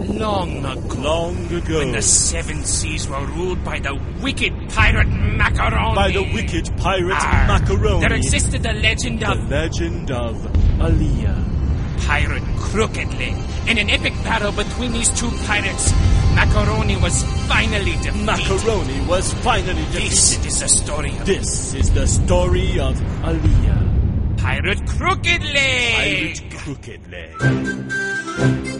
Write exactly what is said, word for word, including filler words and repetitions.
long ago. Long ago. When the seven seas were ruled by the wicked pirate Macaroni. By the wicked pirate Arr, Macaroni. There existed the legend The of legend of Aaliyah. Pirate Crooked Leg. In an epic battle between these two pirates, Macaroni was finally defeated. Macaroni was finally defeated. This is the story of This is the story of Aaliyah. Pirate Crooked Leg. Pirate Crooked Leg.